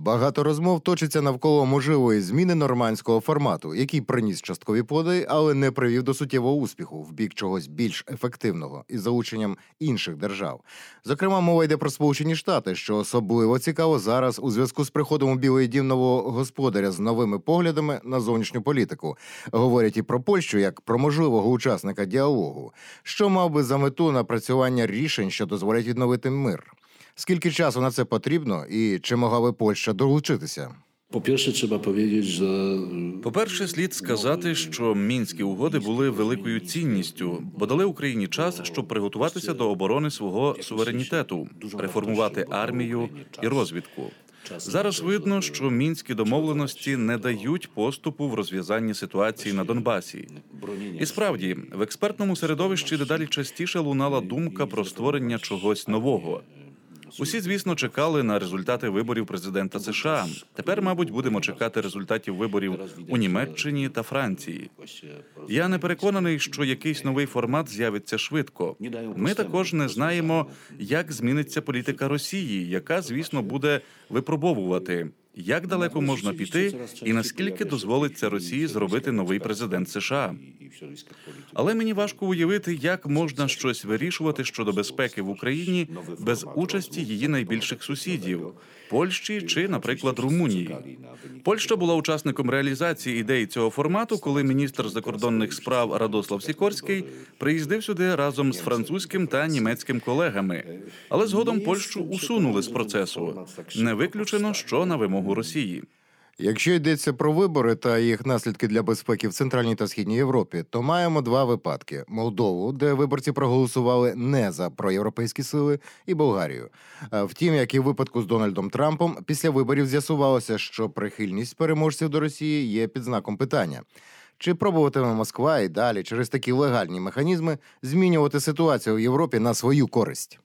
Багато розмов точиться навколо можливої зміни нормандського формату, який приніс часткові плоди, але не привів до суттєвого успіху в бік чогось більш ефективного із залученням інших держав. Зокрема, мова йде про Сполучені Штати, що особливо цікаво зараз у зв'язку з приходом у Білий дім нового господаря з новими поглядами на зовнішню політику. Говорять і про Польщу як про можливого учасника діалогу, що мав би за мету напрацювання рішень, що дозволять відновити мир. Скільки часу на це потрібно і чи могла би Польща долучитися? По-перше, слід сказати, що мінські угоди були великою цінністю, бо дали Україні час, щоб приготуватися до оборони свого суверенітету, реформувати армію і розвідку. Зараз видно, що мінські домовленості не дають поступу в розв'язанні ситуації на Донбасі. І справді, в експертному середовищі дедалі частіше лунала думка про створення чогось нового. Усі, звісно, чекали на результати виборів президента США. Тепер, мабуть, будемо чекати результатів виборів у Німеччині та Франції. Я не переконаний, що якийсь новий формат з'явиться швидко. Ми також не знаємо, як зміниться політика Росії, яка, звісно, буде випробовувати, як далеко можна піти і наскільки дозволиться Росії зробити новий президент США. Але мені важко уявити, як можна щось вирішувати щодо безпеки в Україні без участі її найбільших сусідів – Польщі чи, наприклад, Румунії. Польща була учасником реалізації ідеї цього формату, коли міністр закордонних справ Радослав Сікорський приїздив сюди разом з французьким та німецьким колегами. Але згодом Польщу усунули з процесу. Не виключено, що на вимогу Росії. Якщо йдеться про вибори та їх наслідки для безпеки в Центральній та Східній Європі, то маємо два випадки. Молдову, де виборці проголосували не за проєвропейські сили, і Болгарію. Втім, як і в випадку з Дональдом Трампом, після виборів з'ясувалося, що прихильність переможців до Росії є під знаком питання. Чи пробуватиме Москва і далі через такі легальні механізми змінювати ситуацію в Європі на свою користь?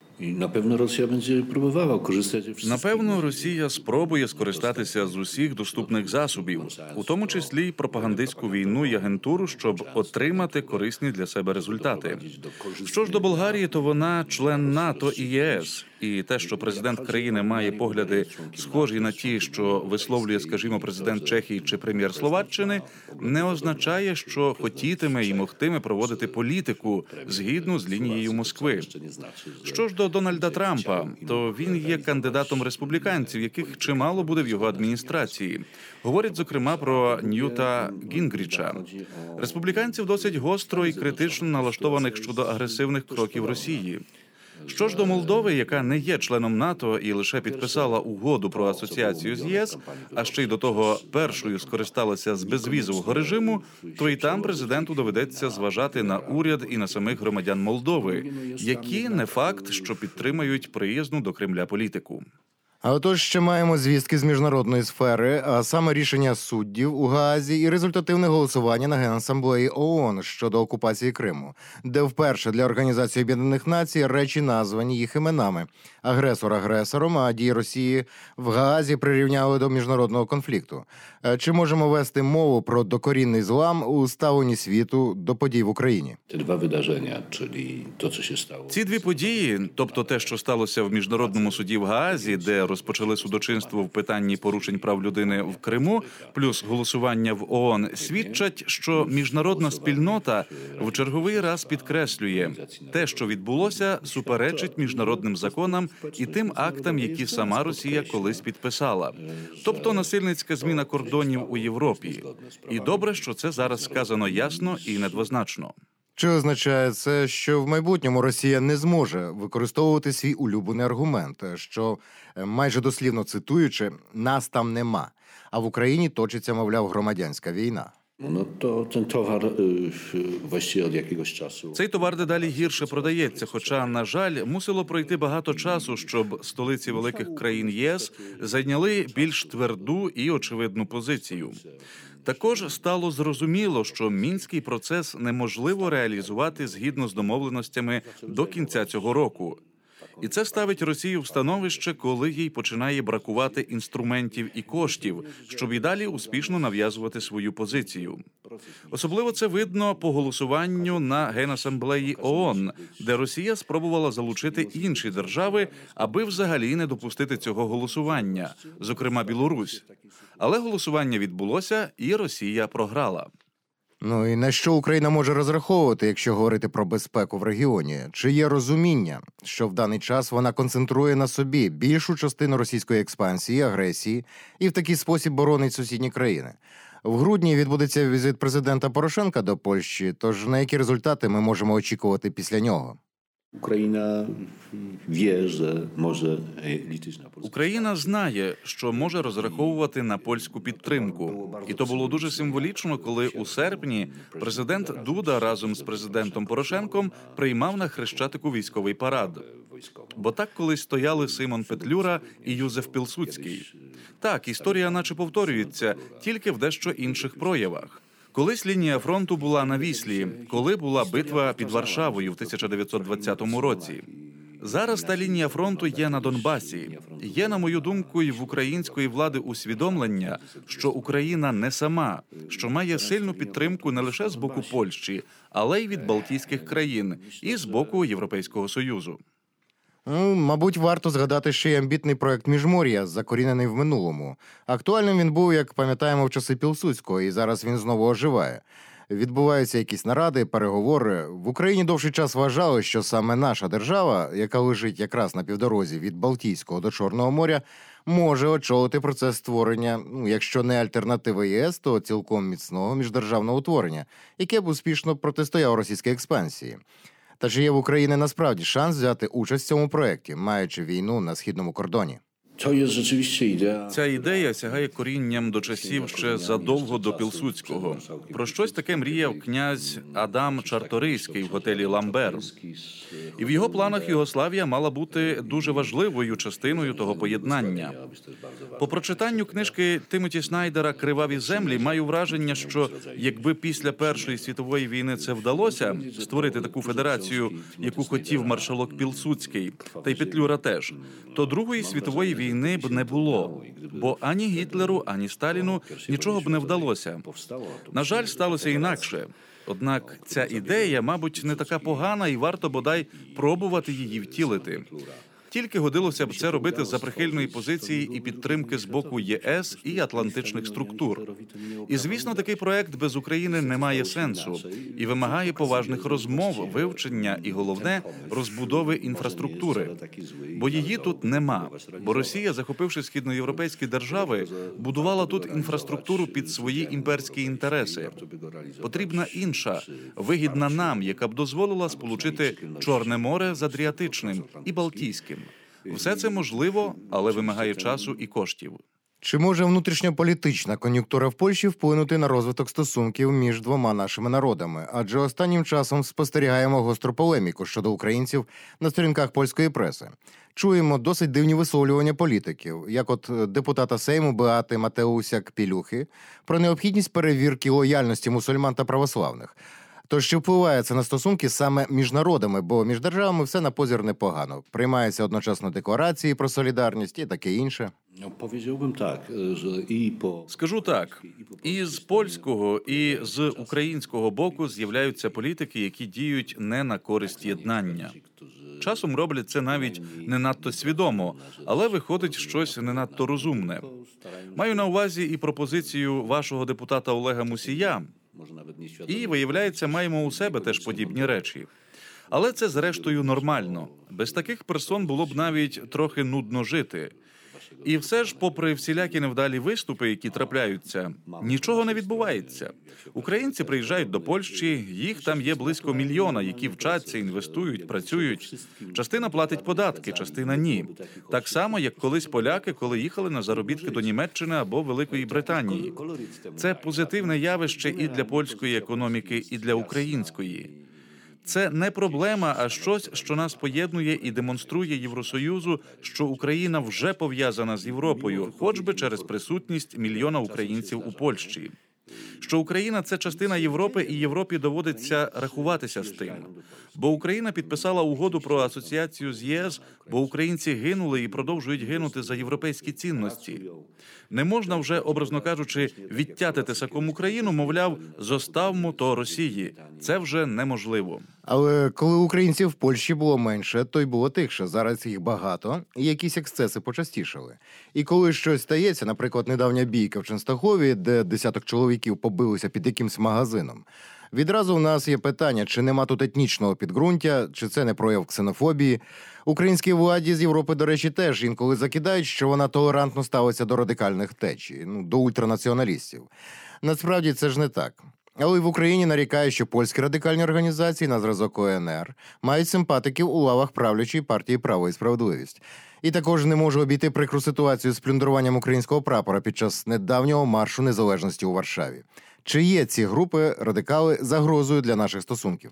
Напевно, Росія спробує скористатися з усіх доступних засобів, у тому числі й пропагандистську війну і агентуру, щоб отримати корисні для себе результати. Що ж до Болгарії, то вона член НАТО і ЄС. І те, що президент країни має погляди схожі на ті, що висловлює, скажімо, президент Чехії чи прем'єр Словаччини, не означає, що хотітиме і могтиме проводити політику згідно з лінією Москви. Що ж до Дональда Трампа, то він є кандидатом республіканців, яких чимало буде в його адміністрації. Говорять, зокрема, про Ньюта Гінгріча. Республіканців досить гостро і критично налаштованих щодо агресивних кроків Росії. Що ж до Молдови, яка не є членом НАТО і лише підписала угоду про асоціацію з ЄС, а ще й до того першою скористалася з безвізового режиму, то і там президенту доведеться зважати на уряд і на самих громадян Молдови, які не факт, що підтримають приязну до Кремля політику. А отож ще маємо звістки з міжнародної сфери, а саме рішення суддів у Гаазі і результативне голосування на Генасамблеї ООН щодо окупації Криму, де вперше для Організації Об'єднаних Націй речі названі їх іменами. Агресор агресором, а дії Росії в Гаазі прирівняли до міжнародного конфлікту. Чи можемо вести мову про докорінний злам у ставленні світу до подій в Україні? Ці дві події, тобто те, що сталося в Міжнародному суді в Гаазі, де розпочали судочинство в питанні порушень прав людини в Криму, плюс голосування в ООН, свідчать, що міжнародна спільнота в черговий раз підкреслює, те, що відбулося, суперечить міжнародним законам і тим актам, які сама Росія колись підписала. Тобто насильницька зміна кордонів у Європі. І добре, що це зараз сказано ясно і недвозначно. Чи означає це, що в майбутньому Росія не зможе використовувати свій улюблений аргумент, що, майже дослівно цитуючи, «нас там нема», а в Україні точиться, мовляв, громадянська війна? Цей товар дедалі гірше продається, хоча, на жаль, мусило пройти багато часу, щоб столиці великих країн ЄС зайняли більш тверду і очевидну позицію. Також стало зрозуміло, що мінський процес неможливо реалізувати згідно з домовленостями до кінця цього року. І це ставить Росію в становище, коли їй починає бракувати інструментів і коштів, щоб і далі успішно нав'язувати свою позицію. Особливо це видно по голосуванню на Генасамблеї ООН, де Росія спробувала залучити інші держави, аби взагалі не допустити цього голосування, зокрема Білорусь. Але голосування відбулося, і Росія програла. Ну і на що Україна може розраховувати, якщо говорити про безпеку в регіоні? Чи є розуміння, що в даний час вона концентрує на собі більшу частину російської експансії, агресії і в такий спосіб боронить сусідні країни? В грудні відбудеться візит президента Порошенка до Польщі, тож на які результати ми можемо очікувати після нього? Україна знає, що може розраховувати на польську підтримку. І то було дуже символічно, коли у серпні президент Дуда разом з президентом Порошенком приймав на Хрещатику військовий парад. Бо так колись стояли Симон Петлюра і Юзеф Пілсудський. Так, історія наче повторюється, тільки в дещо інших проявах. Колись лінія фронту була на Віслі, коли була битва під Варшавою в 1920 році. Зараз та лінія фронту є на Донбасі. Є, на мою думку, і в української влади усвідомлення, що Україна не сама, що має сильну підтримку не лише з боку Польщі, але й від Балтійських країн і з боку Європейського Союзу. Мабуть, варто згадати ще й амбітний проект «Міжмор'я», закорінений в минулому. Актуальним він був, як пам'ятаємо, в часи Пілсудського, і зараз він знову оживає. Відбуваються якісь наради, переговори. В Україні довший час вважали, що саме наша держава, яка лежить якраз на півдорозі від Балтійського до Чорного моря, може очолити процес створення, якщо не альтернативи ЄС, то цілком міцного міждержавного утворення, яке б успішно протистояло російській експансії. Та чи є в Україні насправді шанс взяти участь в цьому проєкті, маючи війну на східному кордоні? Ця ідея сягає корінням до часів ще задовго до Пілсудського. Про щось таке мріяв князь Адам Чарторийський в готелі «Ламбер». І в його планах Югославія мала бути дуже важливою частиною того поєднання. По прочитанню книжки Тимоті Снайдера «Криваві землі» маю враження, що якби після Першої світової війни це вдалося створити таку федерацію, яку хотів маршалок Пілсудський, та й Петлюра теж, то Другої світової війни б не було, бо ані Гітлеру, ані Сталіну нічого б не вдалося. На жаль, сталося інакше. Однак ця ідея, мабуть, не така погана і варто бодай пробувати її втілити. Тільки годилося б це робити за прихильної позиції і підтримки з боку ЄС і атлантичних структур. І, звісно, такий проект без України не має сенсу і вимагає поважних розмов, вивчення і, головне, розбудови інфраструктури. Бо її тут нема. Бо Росія, захопивши східноєвропейські держави, будувала тут інфраструктуру під свої імперські інтереси. Потрібна інша, вигідна нам, яка б дозволила сполучити Чорне море з Адріатичним і Балтійським. Все це можливо, але вимагає часу і коштів. Чи може внутрішньополітична кон'юнктура в Польщі вплинути на розвиток стосунків між двома нашими народами? Адже останнім часом спостерігаємо гостру полеміку щодо українців на сторінках польської преси. Чуємо досить дивні висловлювання політиків, як от депутата Сейму Беати Матеусяк-Пілюхи, про необхідність перевірки лояльності мусульман та православних. Тож чи впливає це на стосунки саме між народами, бо між державами все на позір непогано. Приймаються одночасно декларації про солідарність і таке інше. Скажу так, і з польського, і з українського боку з'являються політики, які діють не на користь єднання. Часом роблять це навіть не надто свідомо, але виходить щось не надто розумне. Маю на увазі і пропозицію вашого депутата Олега Мусія. І, виявляється, маємо у себе теж подібні речі. Але це, зрештою, нормально. Без таких персон було б навіть трохи нудно жити. І все ж, попри всілякі невдалі виступи, які трапляються, нічого не відбувається. Українці приїжджають до Польщі, їх там є близько 1 мільйона, які вчаться, інвестують, працюють. Частина платить податки, частина ні. Так само, як колись поляки, коли їхали на заробітки до Німеччини або Великої Британії. Це позитивне явище і для польської економіки, і для української. Це не проблема, а щось, що нас поєднує і демонструє Євросоюзу, що Україна вже пов'язана з Європою, хоч би через присутність 1 мільйона українців у Польщі. що Україна – це частина Європи, і Європі доводиться рахуватися з тим. Бо Україна підписала угоду про асоціацію з ЄС, бо українці гинули і продовжують гинути за європейські цінності. Не можна вже, образно кажучи, відтяти тесаком Україну, мовляв, зоставмо то Росії. Це вже неможливо. Але коли українців в Польщі було менше, то й було тихше. Зараз їх багато, і якісь ексцеси почастішали. І коли щось стається, наприклад, недавня бійка в Ченстахові, де десяток чоловіків побилися під якимсь магазином, відразу в нас є питання, чи нема тут етнічного підґрунтя, чи це не прояв ксенофобії. Українській владі з Європи, до речі, теж інколи закидають, що вона толерантно ставиться до радикальних течій, до ультранаціоналістів. Насправді це ж не так. Але й в Україні нарікають, що польські радикальні організації на зразок ОНР мають симпатиків у лавах правлячої партії «Право і справедливість». І також не можу обійти прикру ситуацію з плюндруванням українського прапора під час недавнього маршу незалежності у Варшаві. Чи є ці групи, радикали, загрозою для наших стосунків?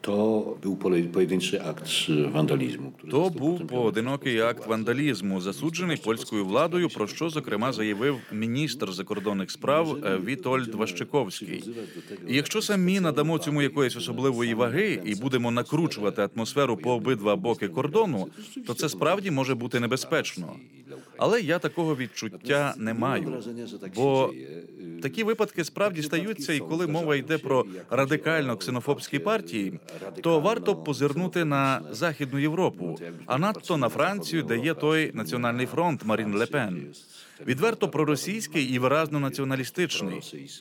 То був поєдинчий акт вандалізму. То був поодинокий акт вандалізму, засуджений польською владою, про що, зокрема, заявив міністр закордонних справ Вітольд Ващиковський. І якщо самі надамо цьому якоїсь особливої ваги і будемо накручувати атмосферу по обидва боки кордону, то це справді може бути небезпечно. Але я такого відчуття не маю, бо такі випадки справді стаються, і коли мова йде про радикально-ксенофобські партії, то варто позирнути на Західну Європу, а надто на Францію, де є той Національний фронт Марін Ле Пен. Відверто проросійський і виразно націоналістичний.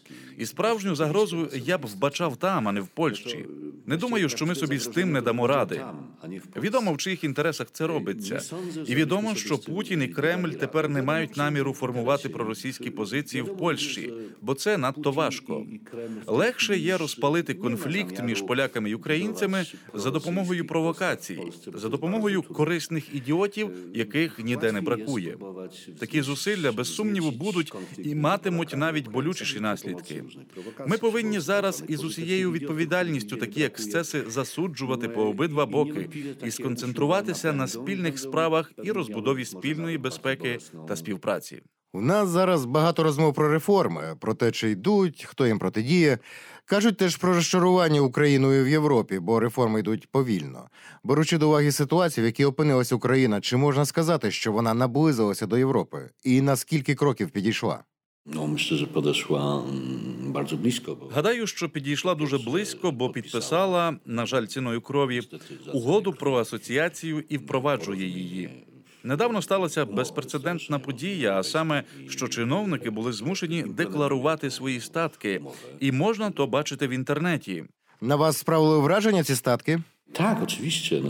І справжню загрозу я б вбачав там, а не в Польщі. Не думаю, що ми собі з тим не дамо ради. Відомо, в чиїх інтересах це робиться. І відомо, що Путін і Кремль тепер не мають наміру формувати проросійські позиції в Польщі, бо це надто важко. Легше є розпалити конфлікт між поляками і українцями за допомогою провокацій, за допомогою корисних ідіотів, яких ніде не бракує. Такі зусилля, без сумніву, будуть і матимуть навіть болючіші наслідки. Ми повинні зараз із усією відповідальністю такі ексцеси засуджувати по обидва боки і сконцентруватися на спільних справах і розбудові спільної безпеки та співпраці. У нас зараз багато розмов про реформи, про те, чи йдуть, хто їм протидіє. Кажуть теж про розчарування Україною в Європі, бо реформи йдуть повільно. Беручи до уваги ситуацію, в якій опинилася Україна, чи можна сказати, що вона наблизилася до Європи? І на скільки кроків підійшла? Myślę, że podeszła bardzo blisko. Гадаю, що підійшла дуже близько, бо підписала, на жаль, ціною крові, угоду про асоціацію і впроваджує її. Недавно сталася безпрецедентна подія, а саме, що чиновники були змушені декларувати свої статки. І можна то бачити в інтернеті. На вас справили враження ці статки? Так, oczywiście.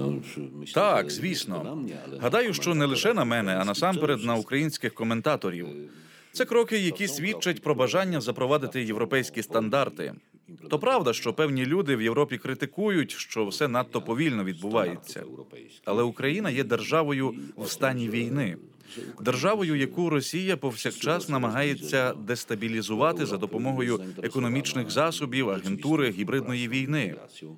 Так, звісно. Гадаю, що не лише на мене, а насамперед на українських коментаторів. Це кроки, які свідчать про бажання запровадити європейські стандарти. То правда, що певні люди в Європі критикують, що все надто повільно відбувається. Але Україна є державою в стані війни. Державою, яку Росія повсякчас намагається дестабілізувати за допомогою економічних засобів, агентури, гібридної війни.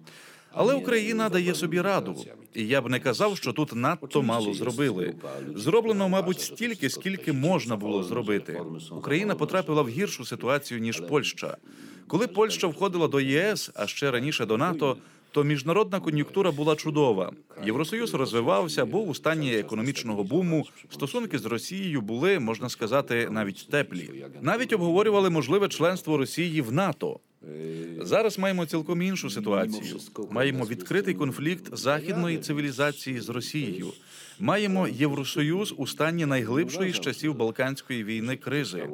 Але Україна дає собі раду. І я б не казав, що тут надто мало зробили. Зроблено, мабуть, стільки, скільки можна було зробити. Україна потрапила в гіршу ситуацію, ніж Польща. Коли Польща входила до ЄС, а ще раніше до НАТО, то міжнародна кон'юнктура була чудова. Євросоюз розвивався, був у стані економічного буму, стосунки з Росією були, можна сказати, навіть теплі. Навіть обговорювали можливе членство Росії в НАТО. Зараз маємо цілком іншу ситуацію. Маємо відкритий конфлікт західної цивілізації з Росією. Маємо Євросоюз у стані найглибшої з часів Балканської війни кризи.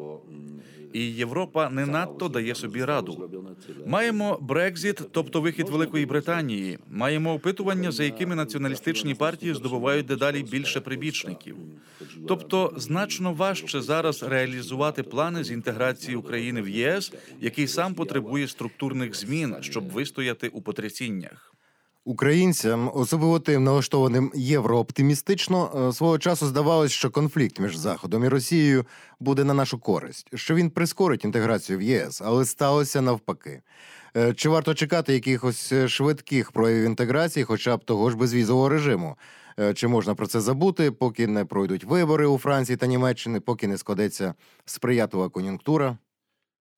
І Європа не надто дає собі раду. Маємо Брекзіт, тобто вихід Великої Британії. Маємо опитування, за якими націоналістичні партії здобувають дедалі більше прибічників. Тобто значно важче зараз реалізувати плани з інтеграції України в ЄС, який сам потребує структурних змін, щоб вистояти у потрясіннях. Українцям, особливо тим налаштованим єврооптимістично, свого часу здавалось, що конфлікт між Заходом і Росією буде на нашу користь, що він прискорить інтеграцію в ЄС, але сталося навпаки. Чи варто чекати якихось швидких проявів інтеграції, хоча б того ж безвізового режиму? Чи можна про це забути, поки не пройдуть вибори у Франції та Німеччині, поки не складеться сприятлива кон'юнктура?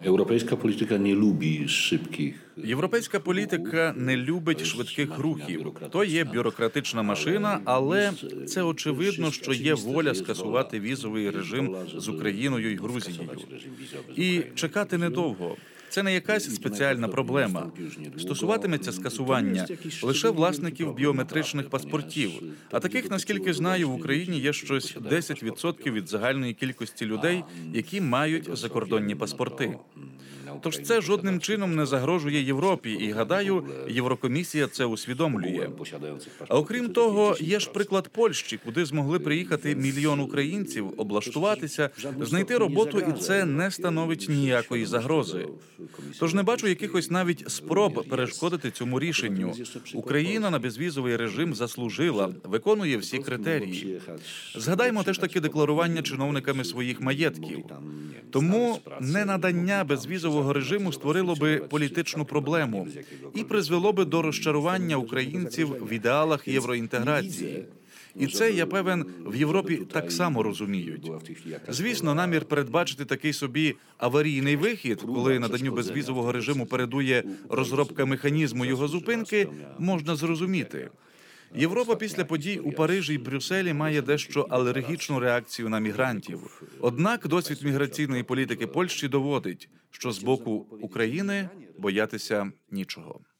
Europejska polityka nie lubi szybkich. Європейська політика не любить швидких рухів. То є бюрократична машина, але це очевидно, що є воля скасувати візовий режим з Україною і Грузією. І чекати недовго. Це не якась спеціальна проблема. Стосуватиметься скасування лише власників біометричних паспортів. А таких, наскільки знаю, в Україні є щось 10% від загальної кількості людей, які мають закордонні паспорти. Тож це жодним чином не загрожує Європі, і, гадаю, Єврокомісія це усвідомлює. А окрім того, є ж приклад Польщі, куди змогли приїхати 1 мільйон українців, облаштуватися, знайти роботу, і це не становить ніякої загрози. Тож не бачу якихось навіть спроб перешкодити цьому рішенню. Україна на безвізовий режим заслужила, виконує всі критерії. Згадаймо теж таки декларування чиновниками своїх маєтків. Тому ненадання безвізового режиму створило би політичну проблему і призвело би до розчарування українців в ідеалах євроінтеграції. І це, я певен, в Європі так само розуміють. Звісно, намір передбачити такий собі аварійний вихід, коли наданню безвізового режиму передує розробка механізму його зупинки, можна зрозуміти. Європа після подій у Парижі й Брюсселі має дещо алергічну реакцію на мігрантів. Однак досвід міграційної політики Польщі доводить, що з боку України боятися нічого.